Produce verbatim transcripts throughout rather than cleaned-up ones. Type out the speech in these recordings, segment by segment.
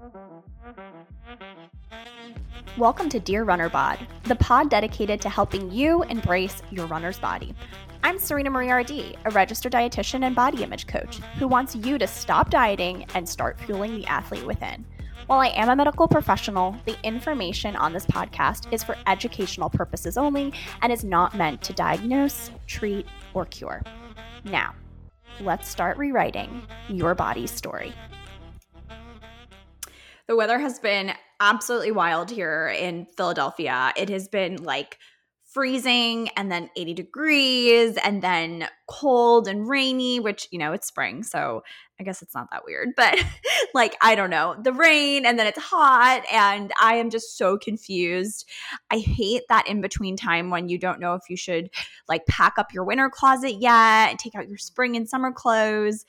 Welcome to Dear Runner Bod, the pod dedicated to helping you embrace your runner's body. I'm Serena Marie R D, a registered dietitian and body image coach who wants you to stop dieting and start fueling the athlete within. While I am a medical professional, the information on this podcast is for educational purposes only and is not meant to diagnose, treat, or cure. Now, let's start rewriting your body's story. The weather has been absolutely wild here in Philadelphia. It has been like freezing and then eighty degrees and then cold and rainy, which, you know, it's spring, so I guess it's not that weird. But like, I don't know, the rain and then it's hot and I am just so confused. I hate that in-between time when you don't know if you should like pack up your winter closet yet and take out your spring and summer clothes.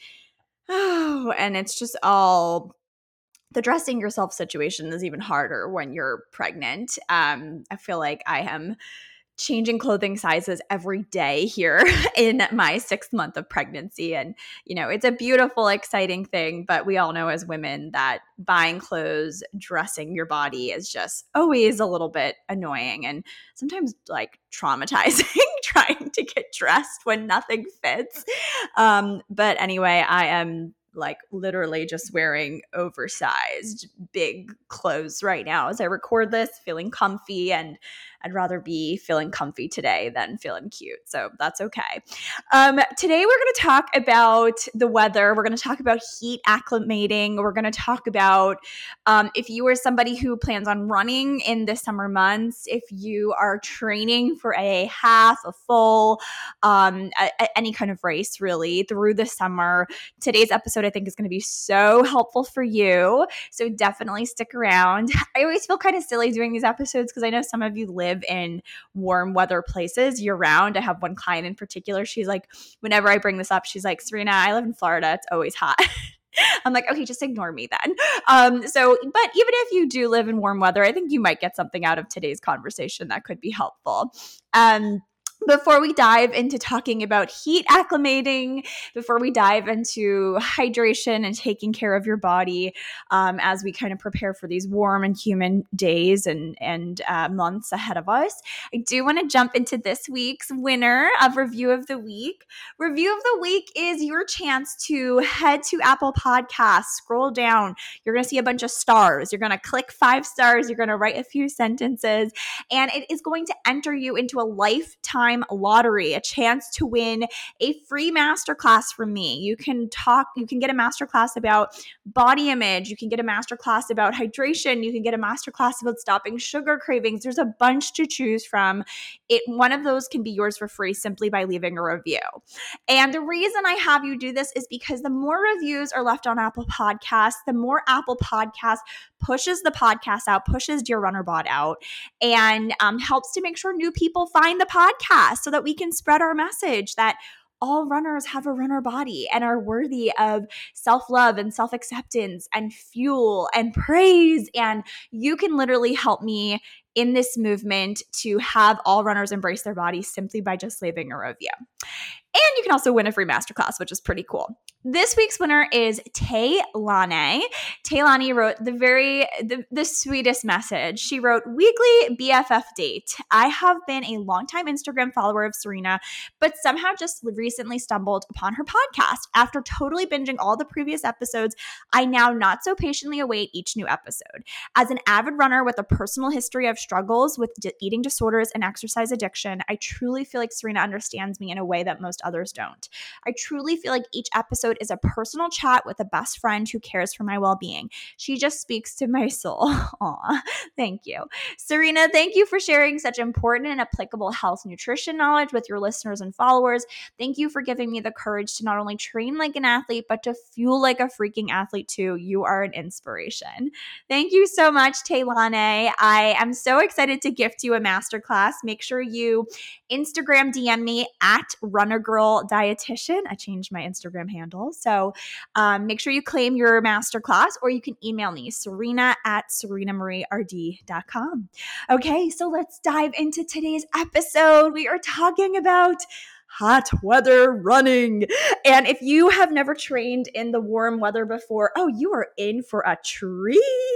Oh, and it's just all... The dressing yourself situation is even harder when you're pregnant. Um, I feel like I am changing clothing sizes every day here in my sixth month of pregnancy. And, you know, it's a beautiful, exciting thing, but we all know as women that buying clothes, dressing your body is just always a little bit annoying and sometimes like traumatizing trying to get dressed when nothing fits. Um, but anyway, I am like literally just wearing oversized big clothes right now as I record this, feeling comfy, and I'd rather be feeling comfy today than feeling cute. So that's okay. Um, today we're going to talk about the weather. We're going to talk about heat acclimating. We're going to talk about um, if you are somebody who plans on running in the summer months, if you are training for a half, a full, um, a, a, any kind of race really through the summer. Today's episode I think is going to be so helpful for you. So definitely stick around. I always feel kind of silly doing these episodes because I know some of you live in warm weather places year round. I have one client in particular. She's like, whenever I bring this up, she's like, Serena, I live in Florida. It's always hot. I'm like, okay, just ignore me then. Um, so, but even if you do live in warm weather, I think you might get something out of today's conversation that could be helpful. Um, Before we dive into talking about heat acclimating, before we dive into hydration and taking care of your body um, as we kind of prepare for these warm and humid days and, and uh, months ahead of us, I do want to jump into this week's winner of Review of the Week. Review of the Week is your chance to head to Apple Podcasts, scroll down. You're going to see a bunch of stars. You're going to click five stars. You're going to write a few sentences, and it is going to enter you into a lifetime lottery, a chance to win a free masterclass from me. You can talk, you can get a masterclass about body image. You can get a masterclass about hydration. You can get a masterclass about stopping sugar cravings. There's a bunch to choose from. It, one of those can be yours for free simply by leaving a review. And the reason I have you do this is because the more reviews are left on Apple Podcasts, the more Apple Podcasts pushes the podcast out, pushes Dear Runner Bod out, and um, helps to make sure new people find the podcast so that we can spread our message that all runners have a runner body and are worthy of self-love and self-acceptance and fuel and praise. And you can literally help me in this movement to have all runners embrace their bodies simply by just leaving a review. And you can also win a free masterclass, which is pretty cool. This week's winner is Taylani. Taylani wrote the very, the, the sweetest message. She wrote, weekly B F F date. I have been a longtime Instagram follower of Serena, but somehow just recently stumbled upon her podcast. After totally binging all the previous episodes, I now not so patiently await each new episode. As an avid runner with a personal history of struggles with d- eating disorders and exercise addiction, I truly feel like Serena understands me in a way that most others don't. I truly feel like each episode is a personal chat with a best friend who cares for my well-being. She just speaks to my soul. Aw, thank you. Serena, thank you for sharing such important and applicable health nutrition knowledge with your listeners and followers. Thank you for giving me the courage to not only train like an athlete, but to fuel like a freaking athlete too. You are an inspiration. Thank you so much, Taylane. I am so excited to gift you a masterclass. Make sure you Instagram D M me at runnergirl dietitian. I changed my Instagram handle. So um, make sure you claim your masterclass, or you can email me, Serena at serena marie r d dot com. Okay, so let's dive into today's episode. We are talking about hot weather running. And if you have never trained in the warm weather before, oh, you are in for a treat.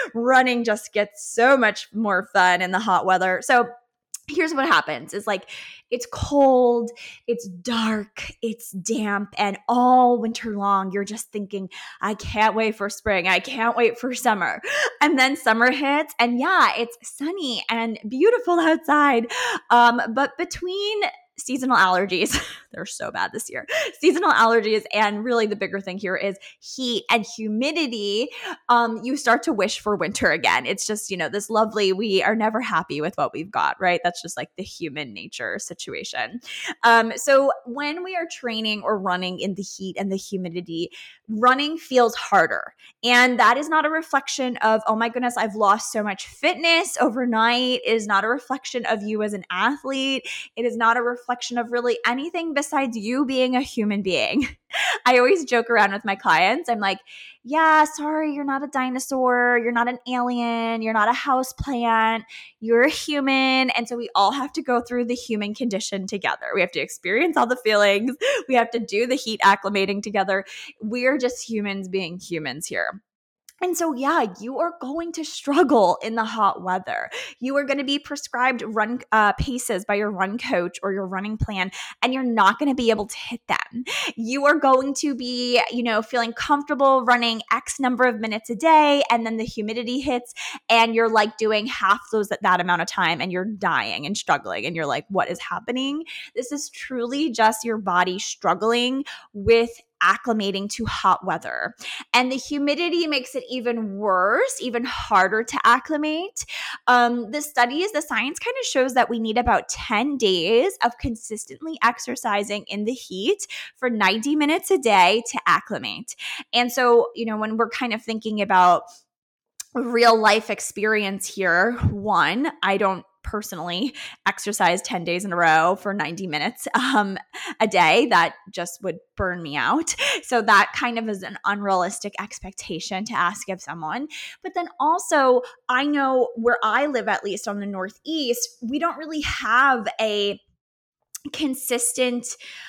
running just gets so much more fun in the hot weather. So here's what happens is like it's cold, it's dark, it's damp, and all winter long you're just thinking, I can't wait for spring. I can't wait for summer. And then summer hits and yeah, it's sunny and beautiful outside. Um, but between seasonal allergies, they're so bad this year. Seasonal allergies, and really the bigger thing here is heat and humidity. Um, you start to wish for winter again. It's just, you know, this lovely, we are never happy with what we've got, right? That's just like the human nature situation. Um, so when we are training or running in the heat and the humidity, running feels harder. And that is not a reflection of, oh my goodness, I've lost so much fitness overnight. It is not a reflection of you as an athlete. It is not a reflection of really anything besides you being a human being. I always joke around with my clients. I'm like, yeah, sorry, you're not a dinosaur. You're not an alien. You're not a houseplant. You're a human. And so we all have to go through the human condition together. We have to experience all the feelings. We have to do the heat acclimating together. We're just humans being humans here. And so, yeah, you are going to struggle in the hot weather. You are going to be prescribed run uh, paces by your run coach or your running plan, and you're not going to be able to hit them. You are going to be, you know, feeling comfortable running X number of minutes a day, and then the humidity hits, and you're like doing half those at that amount of time, and you're dying and struggling, and you're like, what is happening? This is truly just your body struggling with acclimating to hot weather. And the humidity makes it even worse, even harder to acclimate. Um, the studies, the science kind of shows that we need about ten days of consistently exercising in the heat for ninety minutes a day to acclimate. And so, you know, when we're kind of thinking about real life experience here, one, I don't personally exercise ten days in a row for ninety minutes um, a day. That just would burn me out. So that kind of is an unrealistic expectation to ask of someone. But then also, I know where I live, at least on the Northeast, we don't really have a consistent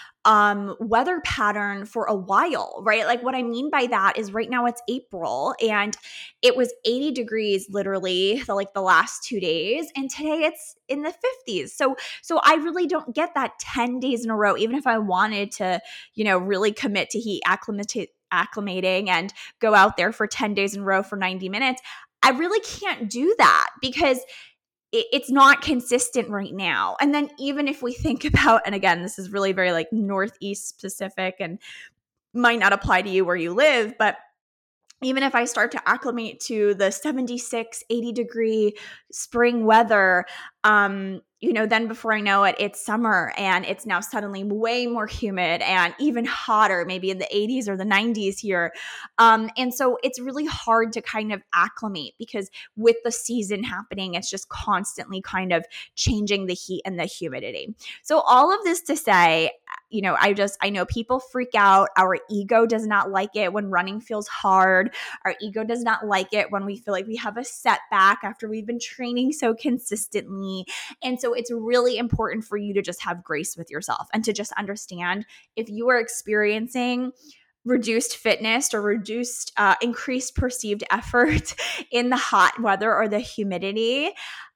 um, weather pattern for a while, right? Like what I mean by that is right now it's April and it was eighty degrees literally the, like the last two days. And today it's in the fifties. So, so I really don't get that ten days in a row, even if I wanted to, you know, really commit to heat acclimate, acclimating and go out there for ten days in a row for ninety minutes. I really can't do that because it's not consistent right now. And then even if we think about, and again, this is really very like Northeast specific and might not apply to you where you live, but even if I start to acclimate to the seventy-six, eighty degree spring weather, um, you know, then before I know it, it's summer and it's now suddenly way more humid and even hotter, maybe in the eighties or the nineties here. Um, and so it's really hard to kind of acclimate because with the season happening, it's just constantly kind of changing the heat and the humidity. So all of this to say, you know, I just, I know people freak out. Our ego does not like it when running feels hard. Our ego does not like it when we feel like we have a setback after we've been training so consistently. And so it's really important for you to just have grace with yourself and to just understand if you are experiencing reduced fitness or reduced, uh, increased perceived effort in the hot weather or the humidity,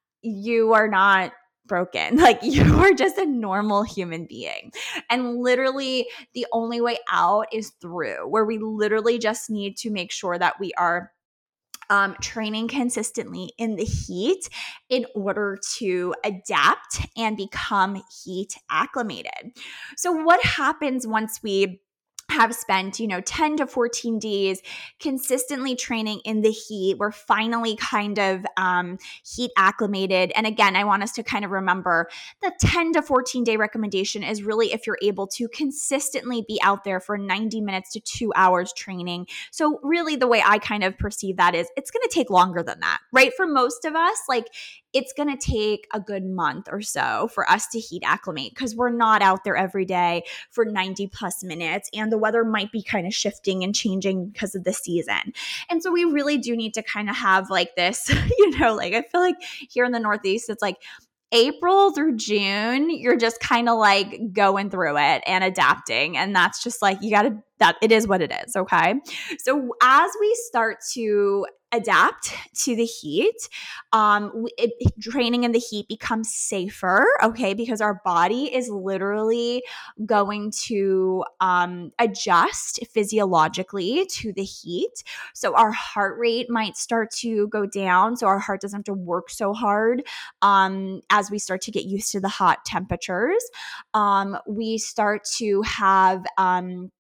you are not broken. Like you are just a normal human being. And literally the only way out is through, where we literally just need to make sure that we are Um, training consistently in the heat in order to adapt and become heat acclimated. So what happens once we have spent, you know, ten to fourteen days consistently training in the heat? We're finally kind of um, heat acclimated. And again, I want us to kind of remember the ten to fourteen day recommendation is really if you're able to consistently be out there for ninety minutes to two hours training. So really the way I kind of perceive that is it's going to take longer than that, right? For most of us, like it's going to take a good month or so for us to heat acclimate because we're not out there every day for ninety plus minutes and the weather might be kind of shifting and changing because of the season. And so we really do need to kind of have like this, you know, like I feel like here in the Northeast, it's like April through June, you're just kind of like going through it and adapting. And that's just like, you got to, that it is what it is. Okay. So as we start to adapt to the heat. Um, it, training in the heat becomes safer, okay, because our body is literally going to um, adjust physiologically to the heat. So our heart rate might start to go down, so our heart doesn't have to work so hard um, as we start to get used to the hot temperatures. Um, we start to have um,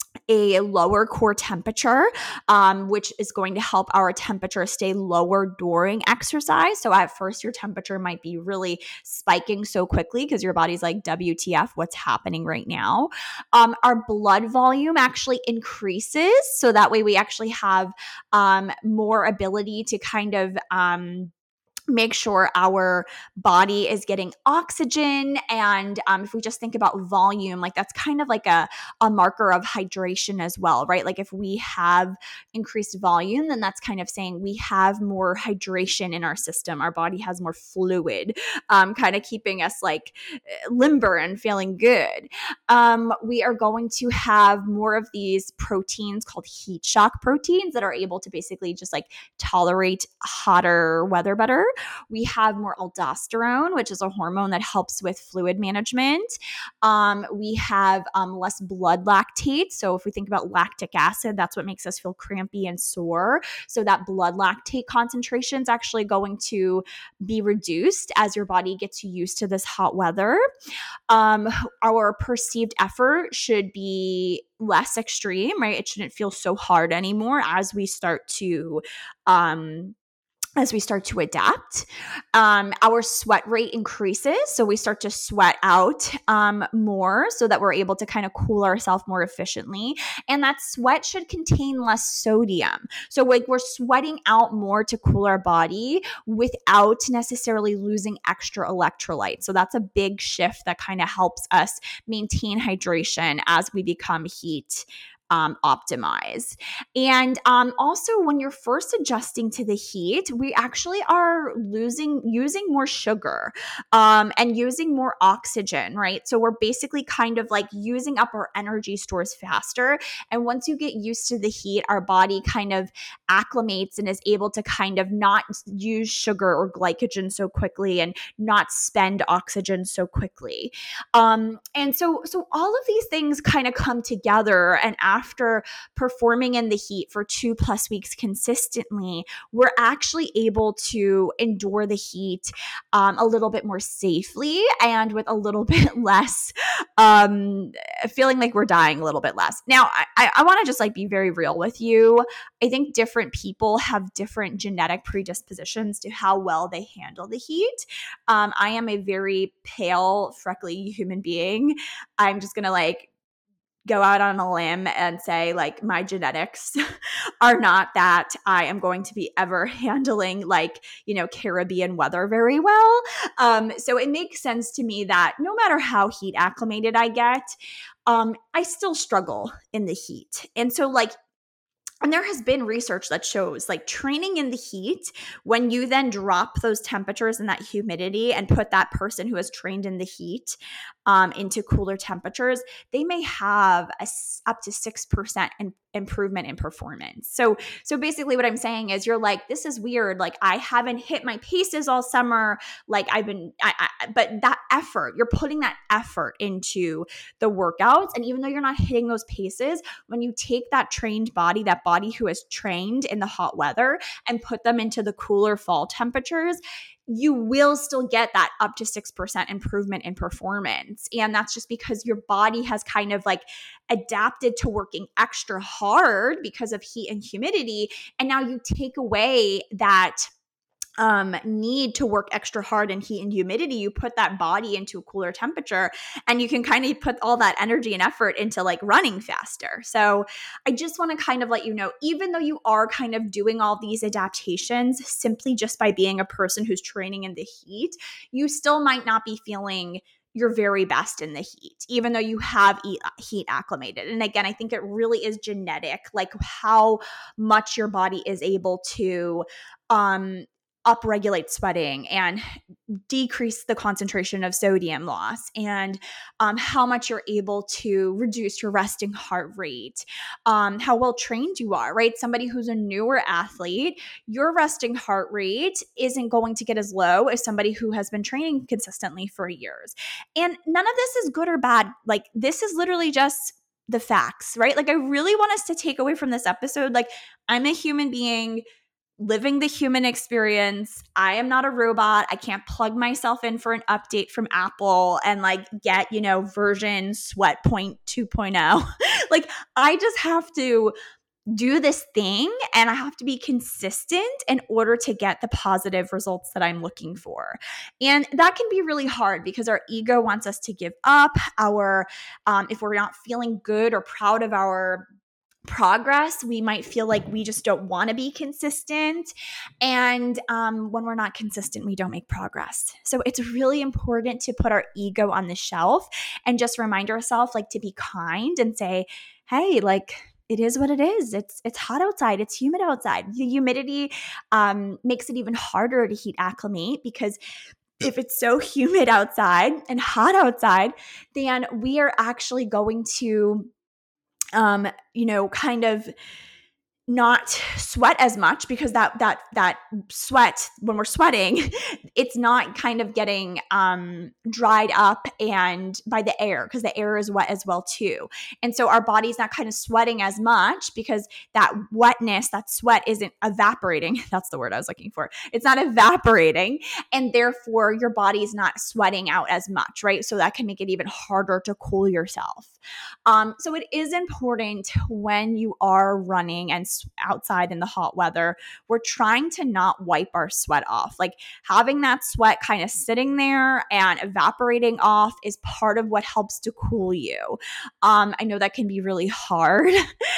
a lower core temperature, um, which is going to help our temperature stay lower during exercise. So at first, your temperature might be really spiking so quickly because your body's like, W T F, what's happening right now? Um, our blood volume actually increases. So that way we actually have um, more ability to kind of um, make sure our body is getting oxygen. And um, if we just think about volume, like that's kind of like a, a marker of hydration as well, right? Like if we have increased volume, then that's kind of saying we have more hydration in our system. Our body has more fluid, um, kind of keeping us like limber and feeling good. Um, we are going to have more of these proteins called heat shock proteins that are able to basically just like tolerate hotter weather better. We have more aldosterone, which is a hormone that helps with fluid management. Um, we have um, less blood lactate. So if we think about lactic acid, that's what makes us feel crampy and sore. So that blood lactate concentration is actually going to be reduced as your body gets used to this hot weather. Um, our perceived effort should be less extreme, right? It shouldn't feel so hard anymore as we start to um, as we start to adapt. Um, our sweat rate increases. So we start to sweat out um, more so that we're able to kind of cool ourselves more efficiently. And that sweat should contain less sodium. So like we're sweating out more to cool our body without necessarily losing extra electrolytes. So that's a big shift that kind of helps us maintain hydration as we become heat Um, optimize. And um, also when you're first adjusting to the heat, we actually are losing, using more sugar um, and using more oxygen, right? So we're basically kind of like using up our energy stores faster. And once you get used to the heat, our body kind of acclimates and is able to kind of not use sugar or glycogen so quickly and not spend oxygen so quickly. Um, and so, so all of these things kind of come together, and after performing in the heat for two plus weeks consistently, we're actually able to endure the heat um, a little bit more safely and with a little bit less um, feeling like we're dying a little bit less. Now, I, I, I want to just like be very real with you. I think different people have different genetic predispositions to how well they handle the heat. Um, I am a very pale, freckly human being. I'm just going to like go out on a limb and say like my genetics are not that I am going to be ever handling like, you know, Caribbean weather very well. Um, so it makes sense to me that no matter how heat acclimated I get, um, I still struggle in the heat. And so like, and there has been research that shows like training in the heat, when you then drop those temperatures and that humidity and put that person who has trained in the heat um, into cooler temperatures, they may have a, up to six percent in, improvement in performance. So, so basically what I'm saying is you're like, this is weird. Like I haven't hit my paces all summer. Like I've been, I, I, but that effort, you're putting that effort into the workouts. And even though you're not hitting those paces, when you take that trained body, that body who is trained in the hot weather, and put them into the cooler fall temperatures, you will still get that up to six percent improvement in performance. And that's just because your body has kind of like adapted to working extra hard because of heat and humidity. And now you take away that um, need to work extra hard in heat and humidity. You put that body into a cooler temperature, and you can kind of put all that energy and effort into like running faster. So I just want to kind of let you know, even though you are kind of doing all these adaptations simply just by being a person who's training in the heat, you still might not be feeling your very best in the heat, even though you have heat acclimated. And again, I think it really is genetic, like how much your body is able to um, upregulate sweating and decrease the concentration of sodium loss, and um, how much you're able to reduce your resting heart rate, um, how well trained you are, right? Somebody who's a newer athlete, your resting heart rate isn't going to get as low as somebody who has been training consistently for years. And none of this is good or bad. Like, this is literally just the facts, right? Like, I really want us to take away from this episode, like, I'm a human being living the human experience. I am not a robot. I can't plug myself in for an update from Apple and like get, you know, version sweat point two point oh. Like, I just have to do this thing and I have to be consistent in order to get the positive results that I'm looking for. And that can be really hard because our ego wants us to give up. Our, um, if we're not feeling good or proud of our progress, we might feel like we just don't want to be consistent. And um, when we're not consistent, we don't make progress. So it's really important to put our ego on the shelf and just remind ourselves, like, to be kind and say, hey, like, it is what it is. It's it's hot outside. It's humid outside. The humidity um, makes it even harder to heat acclimate, because if it's so humid outside and hot outside, then we are actually going to um, you know, kind of not sweat as much, because that that that sweat, when we're sweating, it's not kind of getting um, dried up and by the air, because the air is wet as well too. And so our body's not kind of sweating as much because that wetness, that sweat isn't evaporating. That's the word I was looking for. It's not evaporating, and therefore your body's not sweating out as much, right? So that can make it even harder to cool yourself. Um, so it is important when you are running and outside in the hot weather, we're trying to not wipe our sweat off. Like, having that sweat kind of sitting there and evaporating off is part of what helps to cool you. Um, I know that can be really hard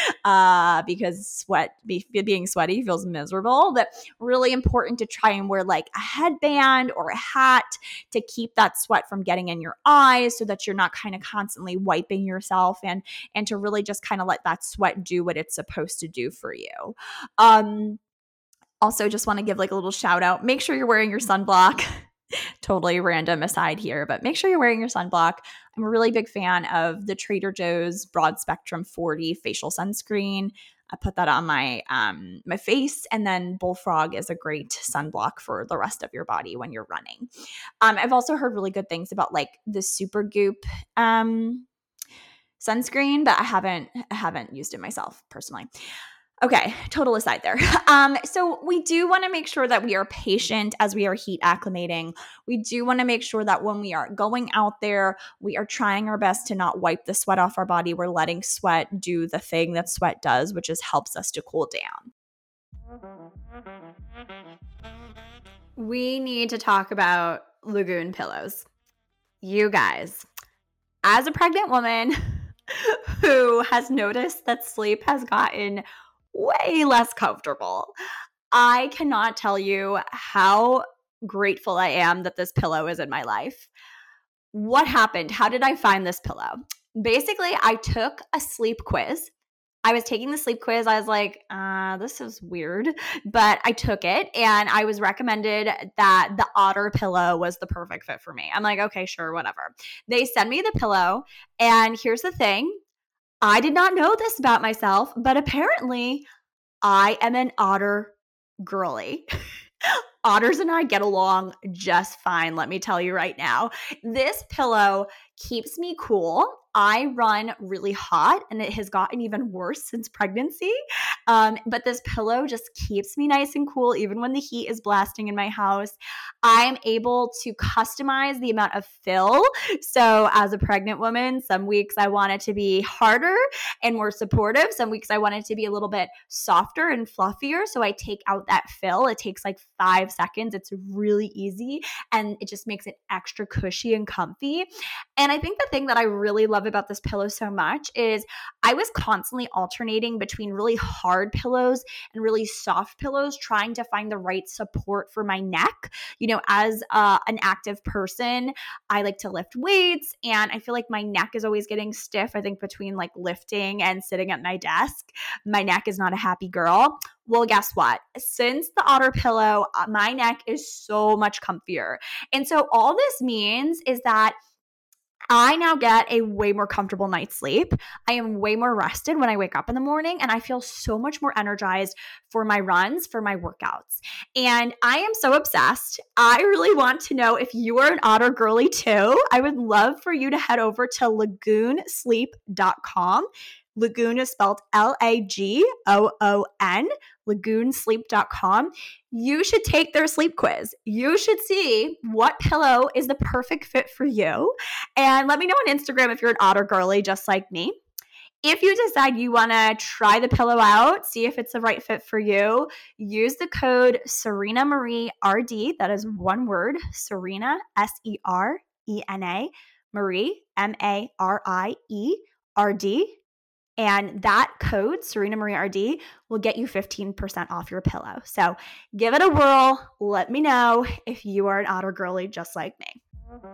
uh, because sweat, be, being sweaty feels miserable, but really important to try and wear like a headband or a hat to keep that sweat from getting in your eyes, so that you're not kind of constantly wiping yourself, and and to really just kind of let that sweat do what it's supposed to do for you. Um, also, just want to give like a little shout out. Make sure you're wearing your sunblock. Totally random aside here, but make sure you're wearing your sunblock. I'm a really big fan of the Trader Joe's Broad Spectrum forty facial sunscreen. I put that on my um, my face, and then Bullfrog is a great sunblock for the rest of your body when you're running. Um, I've also heard really good things about like the Supergoop um, sunscreen, but I haven't I haven't used it myself personally. Okay, total aside there. Um, so we do want to make sure that we are patient as we are heat acclimating. We do want to make sure that when we are going out there, we are trying our best to not wipe the sweat off our body. We're letting sweat do the thing that sweat does, which is helps us to cool down. We need to talk about Lagoon pillows. You guys, as a pregnant woman who has noticed that sleep has gotten way less comfortable, I cannot tell you how grateful I am that this pillow is in my life. What happened? How did I find this pillow? Basically, I took a sleep quiz. I was taking the sleep quiz. I was like, uh, this is weird, but I took it, and I was recommended that the Otter pillow was the perfect fit for me. I'm like, okay, sure, whatever. They send me the pillow, and here's the thing. I did not know this about myself, but apparently I am an Otter girly. Otters and I get along just fine, let me tell you right now. This pillow keeps me cool. I run really hot, and it has gotten even worse since pregnancy. Um, but this pillow just keeps me nice and cool, even when the heat is blasting in my house. I'm able to customize the amount of fill. So as a pregnant woman, some weeks I want it to be harder and more supportive. Some weeks I want it to be a little bit softer and fluffier. So I take out that fill. It takes like five seconds. It's really easy, and it just makes it extra cushy and comfy. And And I think the thing that I really love about this pillow so much is I was constantly alternating between really hard pillows and really soft pillows, trying to find the right support for my neck. You know, as uh, an active person, I like to lift weights, and I feel like my neck is always getting stiff. I think between like lifting and sitting at my desk, my neck is not a happy girl. Well, guess what? Since the Otter pillow, uh, my neck is so much comfier. And so all this means is that I now get a way more comfortable night's sleep. I am way more rested when I wake up in the morning, and I feel so much more energized for my runs, for my workouts. And I am so obsessed. I really want to know if you are an Otter girly too. I would love for you to head over to lagoon sleep dot com. Lagoon is spelled L A G O O N, lagoon sleep dot com. You should take their sleep quiz. You should see what pillow is the perfect fit for you. And let me know on Instagram if you're an Otter girly just like me. If you decide you want to try the pillow out, see if it's the right fit for you, use the code Serena Marie R D. That is one word, Serena, S E R E N A, Marie, M A R I E R D. And that code, Serena Marie R D, will get you fifteen percent off your pillow. So give it a whirl. Let me know if you are an Otter girly just like me.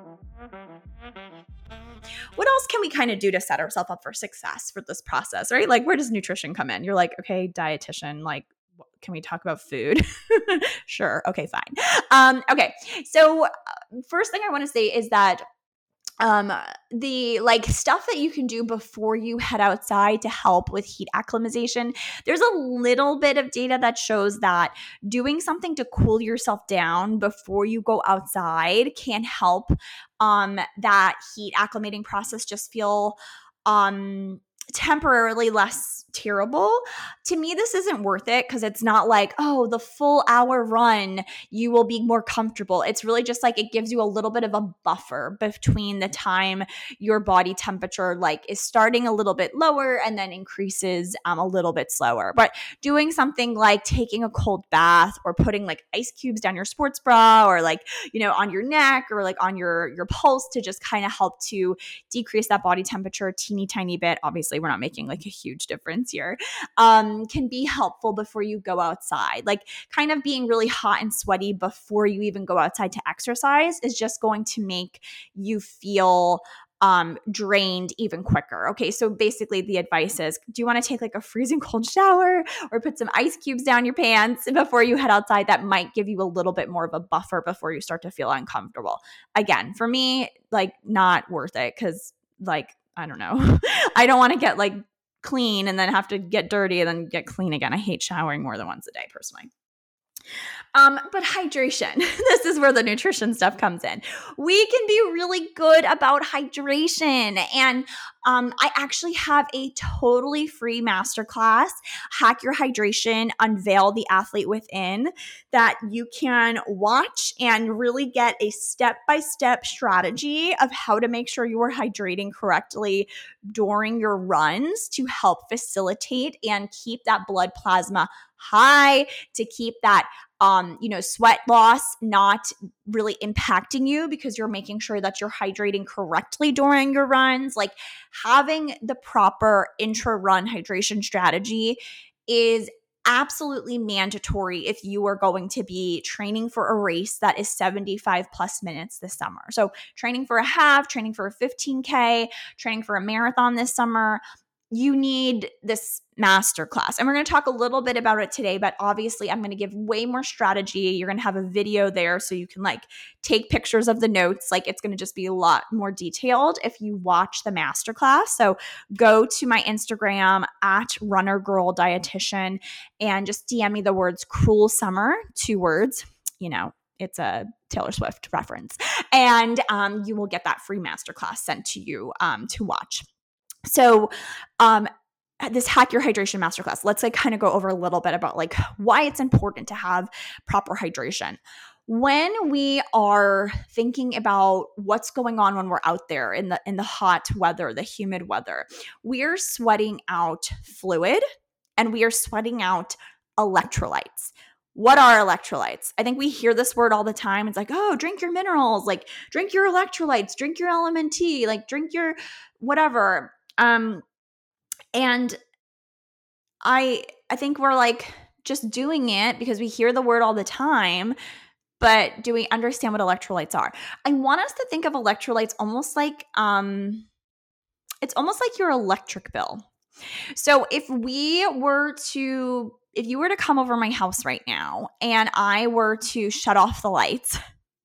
What else can we kind of do to set ourselves up for success for this process, right? Like, where does nutrition come in? You're like, okay, dietitian, like, can we talk about food? Sure. Okay, fine. Um, okay. So uh, first thing I want to say is that Um, the like stuff that you can do before you head outside to help with heat acclimatization. There's a little bit of data that shows that doing something to cool yourself down before you go outside can help um, that heat acclimating process just feel um, temporarily less terrible. To me, this isn't worth it because it's not like, oh, the full hour run, you will be more comfortable. It's really just like it gives you a little bit of a buffer between the time your body temperature like is starting a little bit lower and then increases um, a little bit slower. But doing something like taking a cold bath or putting like ice cubes down your sports bra or like, you know, on your neck or like on your, your pulse to just kind of help to decrease that body temperature a teeny tiny bit. Obviously, we're not making like a huge difference here, um, can be helpful before you go outside. Like kind of being really hot and sweaty before you even go outside to exercise is just going to make you feel um, drained even quicker. Okay, so basically the advice is, do you want to take like a freezing cold shower or put some ice cubes down your pants before you head outside? That might give you a little bit more of a buffer before you start to feel uncomfortable. Again, for me, like not worth it because like, I don't know. I don't want to get like clean and then have to get dirty and then get clean again. I hate showering more than once a day personally. Um, but hydration, this is where the nutrition stuff comes in. We can be really good about hydration. And um, I actually have a totally free masterclass, Hack Your Hydration, Unveil the Athlete Within, that you can watch and really get a step-by-step strategy of how to make sure you are hydrating correctly during your runs to help facilitate and keep that blood plasma high, to keep that um, you know, sweat loss not really impacting you because you're making sure that you're hydrating correctly during your runs. Like having the proper intra-run hydration strategy is absolutely mandatory if you are going to be training for a race that is seventy-five plus minutes this summer. So training for a half, training for a fifteen K, training for a marathon this summer, you need this masterclass. And we're going to talk a little bit about it today, but obviously I'm going to give way more strategy. You're going to have a video there so you can like take pictures of the notes. Like it's going to just be a lot more detailed if you watch the masterclass. So go to my Instagram at Runner Girl Dietitian and just D M me the words cruel summer, two words, you know, it's a Taylor Swift reference. And um, you will get that free masterclass sent to you um, to watch. So, um, this Hack Your Hydration Masterclass, let's like kind of go over a little bit about like why it's important to have proper hydration. When we are thinking about what's going on when we're out there in the in the hot weather, the humid weather, we're sweating out fluid and we are sweating out electrolytes. what are electrolytes? I think we hear this word all the time. It's like, oh, drink your minerals, like drink your electrolytes, drink your L M N T, like drink your whatever. Um, and I I think we're like just doing it because we hear the word all the time, but do we understand what electrolytes are? I want us to think of electrolytes almost like um it's almost like your electric bill. So if we were to if you were to come over my house right now and I were to shut off the lights,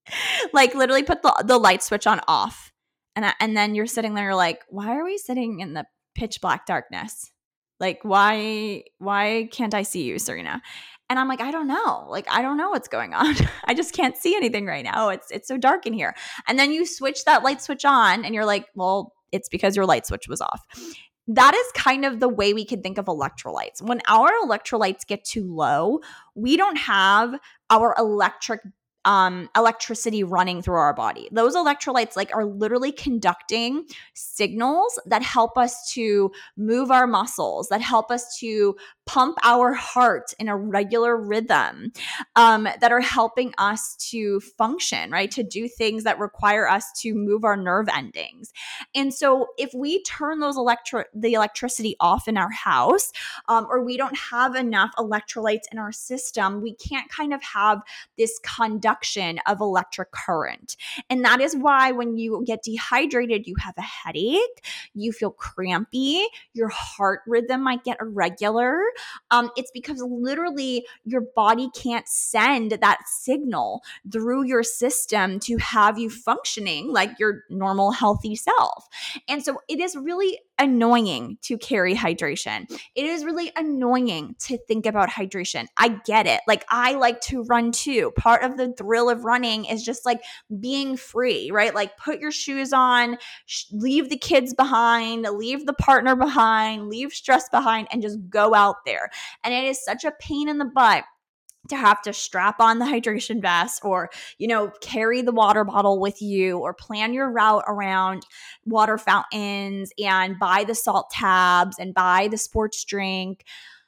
like literally put the, the light switch on off, and I, and then you're sitting there like, why are we sitting in the pitch black darkness? Like, why why can't I see you, Serena? And I'm like, I don't know. Like, I don't know what's going on. I just can't see anything right now. It's it's so dark in here. And then you switch that light switch on and you're like, well, it's because your light switch was off. That is kind of the way we can think of electrolytes. When our electrolytes get too low, we don't have our electric um, electricity running through our body. Those electrolytes like are literally conducting signals that help us to move our muscles, that help us to pump our heart in a regular rhythm, um, that are helping us to function, right? To do things that require us to move our nerve endings. And so if we turn those electro the electricity off in our house, um, or we don't have enough electrolytes in our system, we can't kind of have this conduction of electric current. And that is why when you get dehydrated, you have a headache, you feel crampy, your heart rhythm might get irregular. Um, it's because literally your body can't send that signal through your system to have you functioning like your normal healthy self. And so it is really annoying to carry hydration. It is really annoying to think about hydration. I get it. Like, I like to run too. Part of the thrill of running is just like being free, right? Like, put your shoes on, sh- leave the kids behind, leave the partner behind, leave stress behind, and just go out there. And it is such a pain in the butt to have to strap on the hydration vest or, you know, carry the water bottle with you or plan your route around water fountains and buy the salt tabs and buy the sports drink.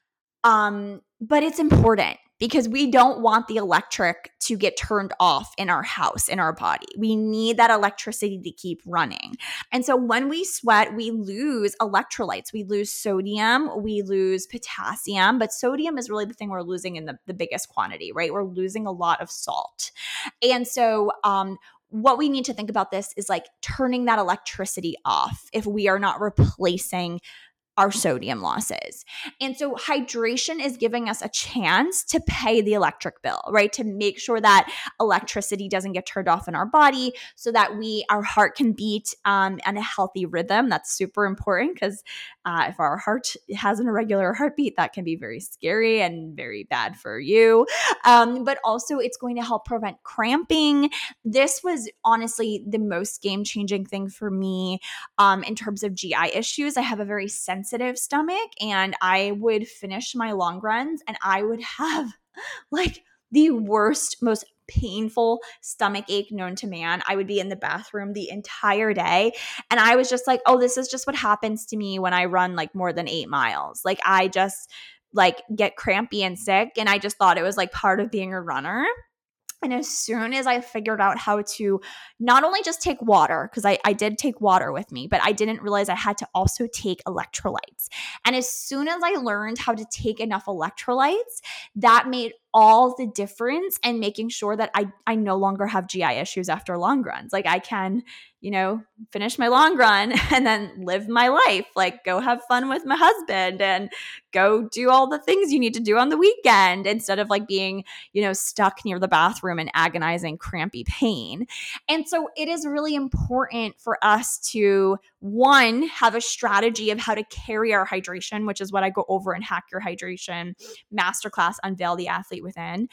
Um, but it's important because we don't want the electric to get turned off in our house, in our body. We need that electricity to keep running. And so when we sweat, we lose electrolytes. We lose sodium, we lose potassium, but sodium is really the thing we're losing in the, the biggest quantity, right? We're losing a lot of salt. And so, um, what we need to think about this is like turning that electricity off if we are not replacing our sodium losses. And so hydration is giving us a chance to pay the electric bill, right? To make sure that electricity doesn't get turned off in our body so that we, our heart can beat um, in a healthy rhythm. That's super important because uh, if our heart has an irregular heartbeat, that can be very scary and very bad for you. Um, but also it's going to help prevent cramping. This was honestly the most game-changing thing for me um, in terms of G I issues. I have a very sensitive sensitive stomach, and I would finish my long runs and I would have like the worst, most painful stomach ache known to man. I would be in the bathroom the entire day. And I was just like, oh, this is just what happens to me when I run like more than eight miles. Like, I just like get crampy and sick. And I just thought it was like part of being a runner. And as soon as I figured out how to not only just take water, because I, I did take water with me, but I didn't realize I had to also take electrolytes. And as soon as I learned how to take enough electrolytes, that made all the difference in making sure that I, I no longer have G I issues after long runs. Like, I can, you know, finish my long run and then live my life, like go have fun with my husband and go do all the things you need to do on the weekend instead of like being, you know, stuck near the bathroom in agonizing, crampy pain. And so it is really important for us to, one, have a strategy of how to carry our hydration, which is what I go over in Hack Your Hydration Masterclass, Unveil the Athlete Within.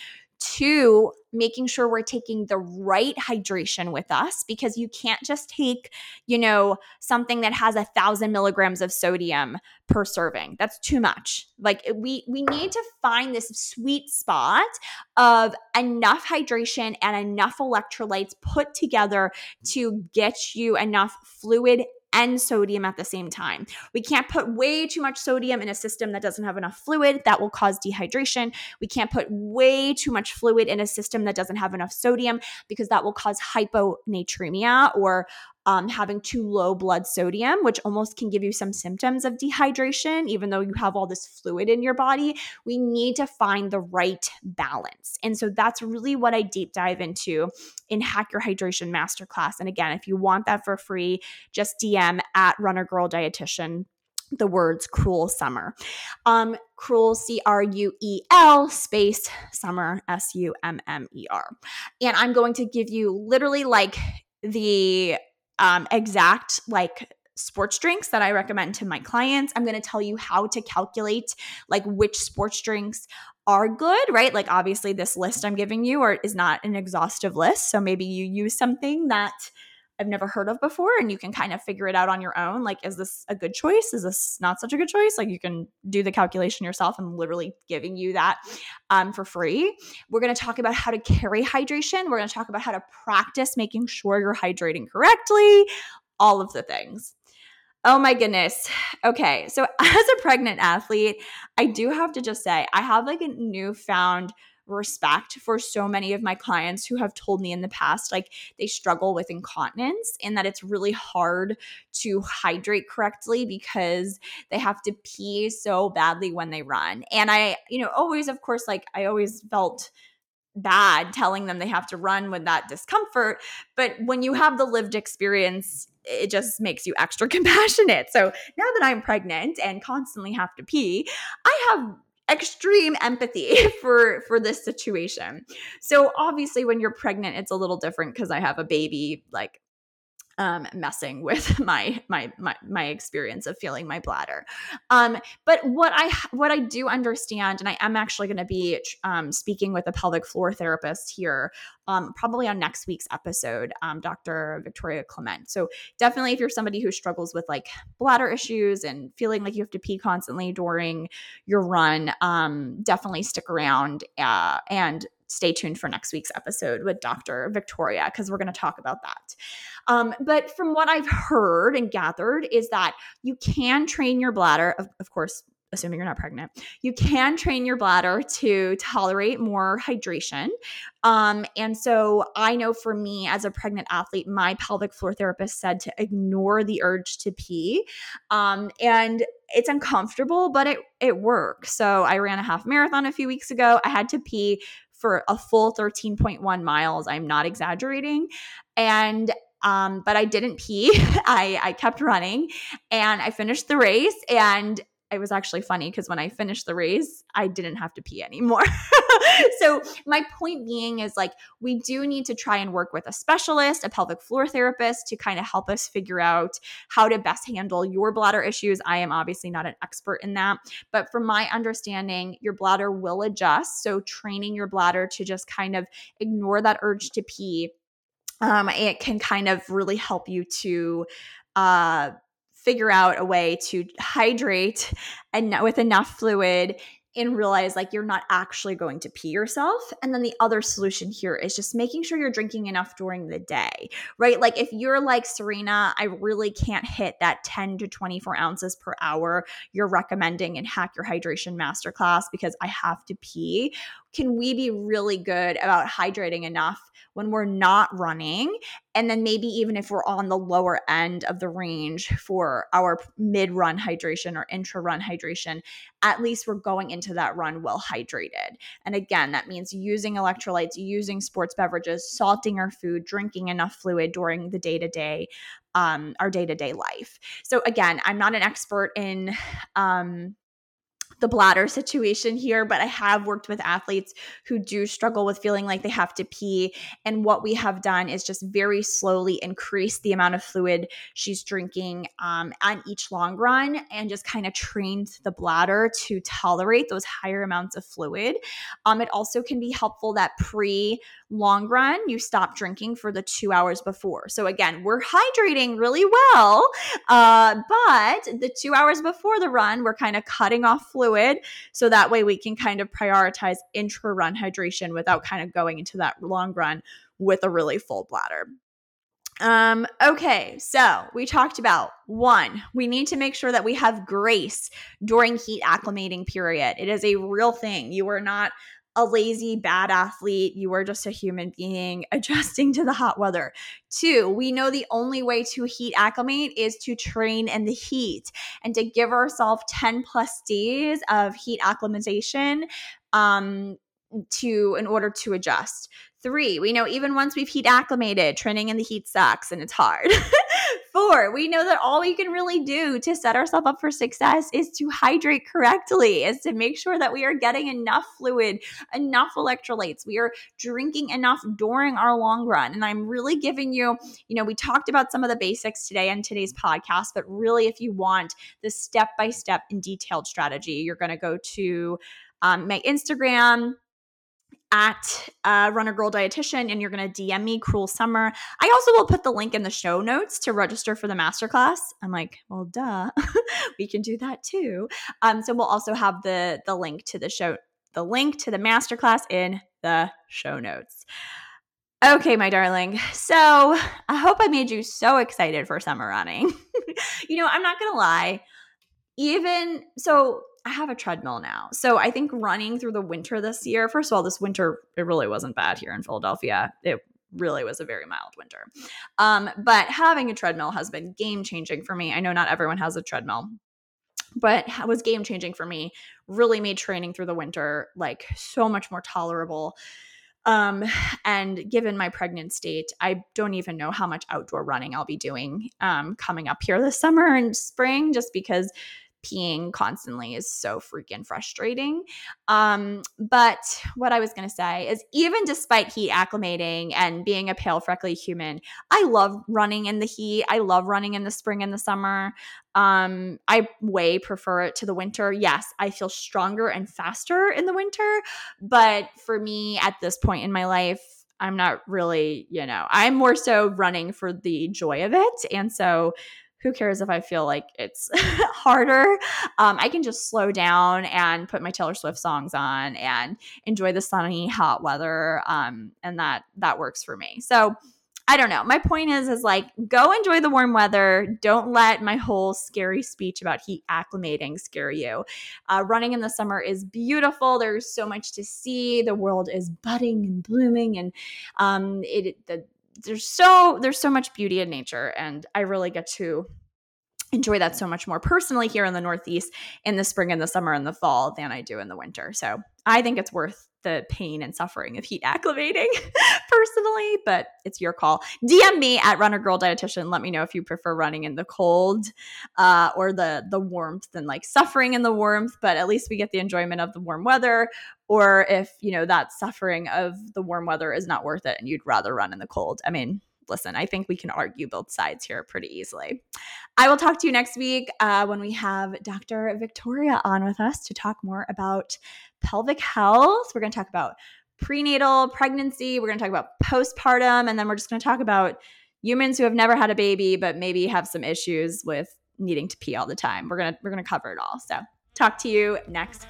Two, making sure we're taking the right hydration with us, because you can't just take, you know, something that has a thousand milligrams of sodium per serving. That's too much. Like, we we need to find this sweet spot of enough hydration and enough electrolytes put together to get you enough fluid and sodium at the same time. We can't put way too much sodium in a system that doesn't have enough fluid. That will cause dehydration. We can't put way too much fluid in a system that doesn't have enough sodium because that will cause hyponatremia or Um, having too low blood sodium, which almost can give you some symptoms of dehydration, even though you have all this fluid in your body. We need to find the right balance. And so that's really what I deep dive into in Hack Your Hydration Masterclass. And again, if you want that for free, just D M at Runner Girl Dietitian the words Cruel Summer. Um, Cruel, C R U E L space Summer, S U M M E R. And I'm going to give you literally like the Um, exact like sports drinks that I recommend to my clients. I'm going to tell you how to calculate like which sports drinks are good, right? Like obviously this list I'm giving you or is not an exhaustive list. So maybe you use something that I've never heard of before and you can kind of figure it out on your own. Like, is this a good choice? Is this not such a good choice? Like you can do the calculation yourself. I'm literally giving you that um, for free. We're going to talk about how to carry hydration. We're going to talk about how to practice making sure you're hydrating correctly, all of the things. Oh my goodness. Okay. So as a pregnant athlete, I do have to just say, I have like a newfound respect for so many of my clients who have told me in the past, like they struggle with incontinence and that it's really hard to hydrate correctly because they have to pee so badly when they run. And I, you know, always, of course, like I always felt bad telling them they have to run with that discomfort. But when you have the lived experience, it just makes you extra compassionate. So now that I'm pregnant and constantly have to pee, I have extreme empathy for for this situation. So obviously when you're pregnant, it's a little different because I have a baby like um, messing with my, my my my experience of feeling my bladder. Um, but what I what I do understand, and I am actually going to be um, speaking with a pelvic floor therapist here, um, probably on next week's episode, um, Doctor Victoria Clement. So definitely, if you're somebody who struggles with like bladder issues and feeling like you have to pee constantly during your run, um, definitely stick around uh, and stay tuned for next week's episode with Doctor Victoria because we're going to talk about that. Um, but from what I've heard and gathered is that you can train your bladder, of, of course, assuming you're not pregnant, you can train your bladder to tolerate more hydration. Um, and so I know for me as a pregnant athlete, my pelvic floor therapist said to ignore the urge to pee. Um, and it's uncomfortable, but it, it works. So I ran a half marathon a few weeks ago. I had to pee for a full thirteen point one miles. I'm not exaggerating. And Um, but I didn't pee. I, I kept running and I finished the race. And it was actually funny because when I finished the race, I didn't have to pee anymore. So my point being is like, we do need to try and work with a specialist, a pelvic floor therapist to kind of help us figure out how to best handle your bladder issues. I am obviously not an expert in that, but from my understanding, your bladder will adjust. So training your bladder to just kind of ignore that urge to pee, Um, it can kind of really help you to uh, figure out a way to hydrate and with enough fluid and realize like you're not actually going to pee yourself. And then the other solution here is just making sure you're drinking enough during the day, right? Like if you're like, Serena, I really can't hit that ten to twenty-four ounces per hour you're recommending in Hack Your Hydration Masterclass because I have to pee. Can we be really good about hydrating enough when we're not running? And then maybe even if we're on the lower end of the range for our mid-run hydration or intra-run hydration, at least we're going into that run well hydrated. And again, that means using electrolytes, using sports beverages, salting our food, drinking enough fluid during the day-to-day, um, our day-to-day life. So again, I'm not an expert in um, the bladder situation here, but I have worked with athletes who do struggle with feeling like they have to pee. And what we have done is just very slowly increase the amount of fluid she's drinking um, on each long run and just kind of trained the bladder to tolerate those higher amounts of fluid. Um, it also can be helpful that pre long run, you stop drinking for the two hours before. So again, we're hydrating really well, uh, but the two hours before the run, we're kind of cutting off fluid so that way we can kind of prioritize intra-run hydration without kind of going into that long run with a really full bladder. Um, okay, so we talked about one, we need to make sure that we have grace during heat acclimating period. It is a real thing. You are not a lazy, bad athlete. You are just a human being adjusting to the hot weather. Two, we know the only way to heat acclimate is to train in the heat and to give ourselves ten plus days of heat acclimatization um, to in order to adjust. Three, we know even once we've heat acclimated, training in the heat sucks and it's hard. Four, we know that all we can really do to set ourselves up for success is to hydrate correctly, is to make sure that we are getting enough fluid, enough electrolytes. We are drinking enough during our long run. And I'm really giving you, you know, we talked about some of the basics today in today's podcast, but really if you want the step-by-step and detailed strategy, you're going to go to um, my Instagram, at uh, Runner Girl Dietitian, and you're going to D M me Cruel Summer. I also will put the link in the show notes to register for the masterclass. I'm like, well, duh, we can do that too. Um, so we'll also have the the link to the show, the link to the masterclass in the show notes. Okay, my darling. So I hope I made you so excited for summer running. You know, I'm not going to lie. Even so, I have a treadmill now. So I think running through the winter this year, first of all, this winter, it really wasn't bad here in Philadelphia. It really was a very mild winter. Um, but having a treadmill has been game changing for me. I know not everyone has a treadmill, but it was game changing for me. Really made training through the winter like so much more tolerable. Um, and given my pregnant state, I don't even know how much outdoor running I'll be doing um, coming up here this summer and spring, just because peeing constantly is so freaking frustrating. Um, but what I was going to say is even despite heat acclimating and being a pale, freckly human, I love running in the heat. I love running in the spring and the summer. Um, I way prefer it to the winter. Yes, I feel stronger and faster in the winter. But for me at this point in my life, I'm not really, you know, I'm more so running for the joy of it. And so who cares if I feel like it's harder? Um, I can just slow down and put my Taylor Swift songs on and enjoy the sunny, hot weather. Um, and that that works for me. So I don't know. My point is, is like, go enjoy the warm weather. Don't let my whole scary speech about heat acclimating scare you. Uh, running in the summer is beautiful. There's so much to see. The world is budding and blooming, and um, it the there's so there's so much beauty in nature, and I really get to enjoy that so much more personally here in the Northeast in the spring and the summer and the fall than I do in the winter. So I think it's worth the pain and suffering of heat acclimating personally, but it's your call. D M me at Runner Girl Dietitian. Let me know if you prefer running in the cold uh, or the the warmth and like suffering in the warmth, but at least we get the enjoyment of the warm weather. Or if, you know, that suffering of the warm weather is not worth it and you'd rather run in the cold. I mean, listen, I think we can argue both sides here pretty easily. I will talk to you next week uh, when we have Doctor Victoria on with us to talk more about pelvic health. We're going to talk about prenatal pregnancy. We're going to talk about postpartum. And then we're just going to talk about humans who have never had a baby, but maybe have some issues with needing to pee all the time. We're going to, we're going to cover it all. So talk to you next.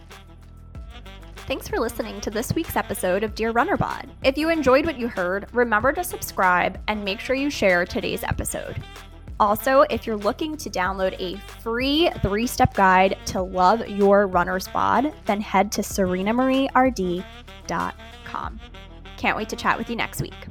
Thanks for listening to this week's episode of Dear Runner Bod. If you enjoyed what you heard, remember to subscribe and make sure you share today's episode. Also, if you're looking to download a free three-step guide to love your runner's bod, then head to serena marie r d dot com. Can't wait to chat with you next week.